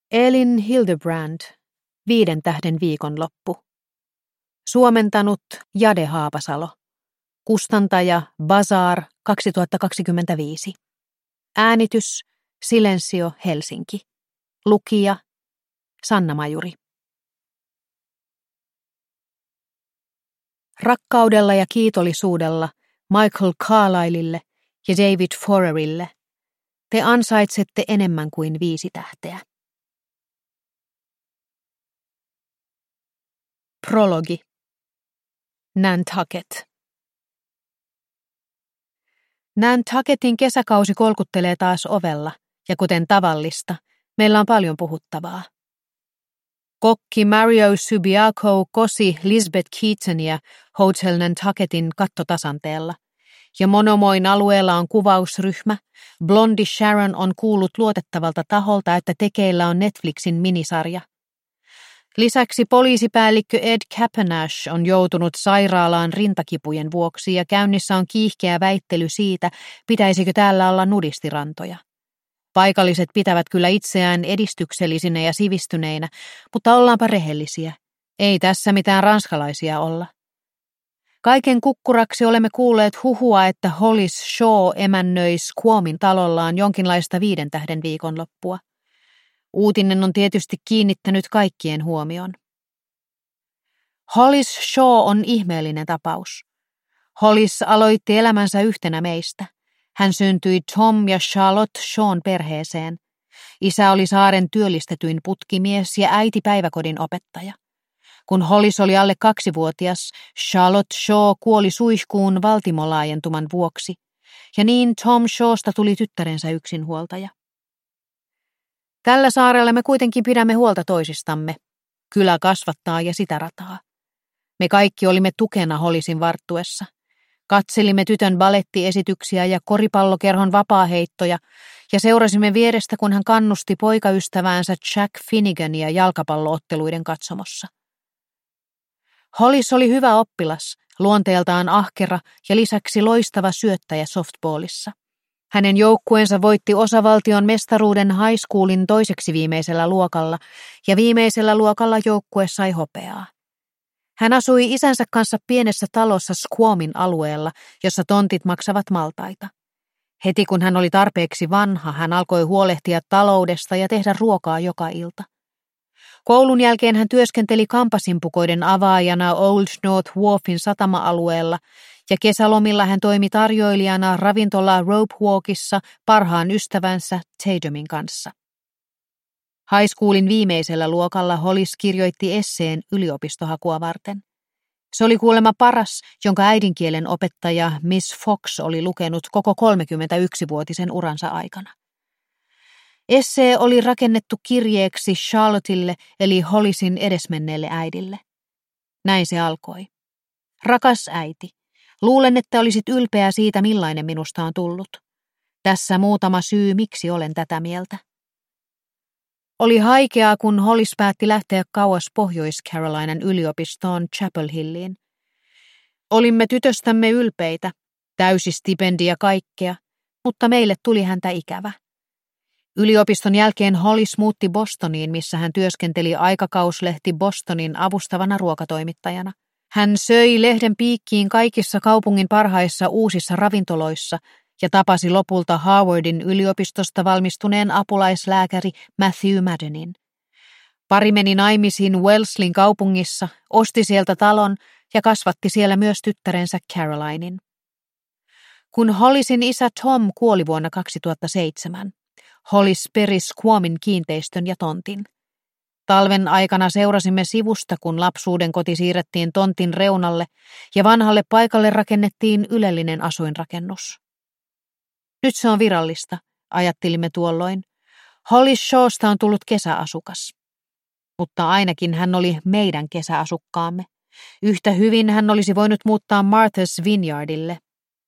Elin Hildebrand, 5 tähden viikonloppu. Suomentanut Jade Haapasalo. Kustantaja Bazaar 2025. Äänitys Silensio Helsinki. Lukija Sanna Majuri. Rakkaudella ja kiitollisuudella Michael Carlylelle ja David Forerille te ansaitsette enemmän kuin 5 tähteä. Prologi. Nantucket. Nantucketin kesäkausi kolkuttelee taas ovella, ja kuten tavallista, meillä on paljon puhuttavaa. Kokki Mario Subiaco kosi Lisbeth Keatonia Hotel Nantucketin kattotasanteella, ja Monomoin alueella on kuvausryhmä. Blondi Sharon on kuullut luotettavalta taholta, että tekeillä on Netflixin minisarja. Lisäksi poliisipäällikkö Ed Capenash on joutunut sairaalaan rintakipujen vuoksi ja käynnissä on kiihkeä väittely siitä, pitäisikö täällä olla nudistirantoja. Paikalliset pitävät kyllä itseään edistyksellisinä ja sivistyneinä, mutta ollaanpa rehellisiä. Ei tässä mitään ranskalaisia olla. Kaiken kukkuraksi olemme kuulleet huhua, että Hollis Shaw emännöi Squamin talollaan jonkinlaista 5 tähden viikonloppua. Uutinen on tietysti kiinnittänyt kaikkien huomion. Hollis Shaw on ihmeellinen tapaus. Hollis aloitti elämänsä yhtenä meistä. Hän syntyi Tom ja Charlotte Shawn perheeseen. Isä oli saaren työllistetyin putkimies ja äiti päiväkodin opettaja. Kun Hollis oli alle 2-vuotias, Charlotte Shaw kuoli suihkuun valtimolaajentuman vuoksi, ja niin Tom Shawsta tuli tyttärensä yksinhuoltaja. Tällä saarella me kuitenkin pidämme huolta toisistamme. Kylä kasvattaa ja sitä rataa. Me kaikki olimme tukena Hollisin varttuessa. Katselimme tytön balettiesityksiä ja koripallokerhon vapaaheittoja ja seurasimme vierestä, kun hän kannusti poikaystäväänsä Jack Finnigania jalkapallootteluiden katsomossa. Hollis oli hyvä oppilas, luonteeltaan ahkera ja lisäksi loistava syöttäjä softballissa. Hänen joukkueensa voitti osavaltion mestaruuden high schoolin toiseksi viimeisellä luokalla, ja viimeisellä luokalla joukkue sai hopeaa. Hän asui isänsä kanssa pienessä talossa Squamin alueella, jossa tontit maksavat maltaita. Heti kun hän oli tarpeeksi vanha, hän alkoi huolehtia taloudesta ja tehdä ruokaa joka ilta. Koulun jälkeen hän työskenteli kampasimpukoiden avaajana Old North Wharfin satama-alueella, ja kesälomilla hän toimi tarjoilijana ravintola Rope Walkissa parhaan ystävänsä Tatumin kanssa. High schoolin viimeisellä luokalla Hollis kirjoitti esseen yliopistohakua varten. Se oli kuulemma paras, jonka äidinkielen opettaja Miss Fox oli lukenut koko 31-vuotisen uransa aikana. Essee oli rakennettu kirjeeksi Charlottelle eli Hollisin edesmenneelle äidille. Näin se alkoi. Rakas äiti, luulen, että olisit ylpeä siitä, millainen minusta on tullut. Tässä muutama syy, miksi olen tätä mieltä. Oli haikeaa, kun Hollis päätti lähteä kauas Pohjois-Carolinan yliopistoon Chapel Hilliin. Olimme tytöstämme ylpeitä, täysi stipendi ja kaikkea, mutta meille tuli häntä ikävä. Yliopiston jälkeen Hollis muutti Bostoniin, missä hän työskenteli aikakauslehti Bostonin avustavana ruokatoimittajana. Hän söi lehden piikkiin kaikissa kaupungin parhaissa uusissa ravintoloissa ja tapasi lopulta Harvardin yliopistosta valmistuneen apulaislääkäri Matthew Maddenin. Pari meni naimisiin Wellslin kaupungissa, osti sieltä talon ja kasvatti siellä myös tyttärensä Carolinen. Kun Hollisin isä Tom kuoli vuonna 2007, Hollis peri Squamin kiinteistön ja tontin. Talven aikana seurasimme sivusta, kun lapsuuden koti siirrettiin tontin reunalle ja vanhalle paikalle rakennettiin ylellinen asuinrakennus. Nyt se on virallista, ajattelimme tuolloin. Hollis Shawsta on tullut kesäasukas. Mutta ainakin hän oli meidän kesäasukkaamme. Yhtä hyvin hän olisi voinut muuttaa Martha's Vineyardille.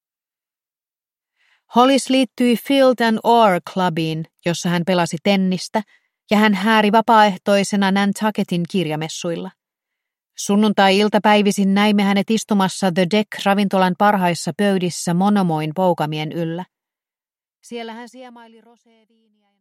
Hollis liittyi Field and Oar Clubiin, jossa hän pelasi tennistä, ja hän hääri vapaaehtoisena Nantucketin kirjamessuilla. Sunnuntai-iltapäivisin näimme hänet istumassa The Deck-ravintolan parhaissa pöydissä Monomoin poukamien yllä. Siellä hän siemaili roséviiniä ja